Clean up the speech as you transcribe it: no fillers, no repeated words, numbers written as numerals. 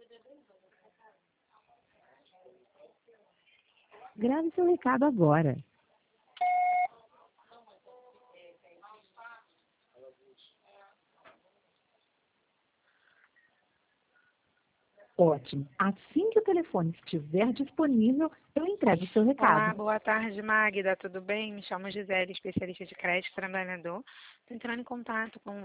Grave seu recado agora. Ótimo. Assim que o telefone estiver disponível, eu entrego o seu recado. Olá, boa tarde, Magda, tudo bem? Me chamo Gisele, especialista de crédito trabalhador. Estou entrando em contato com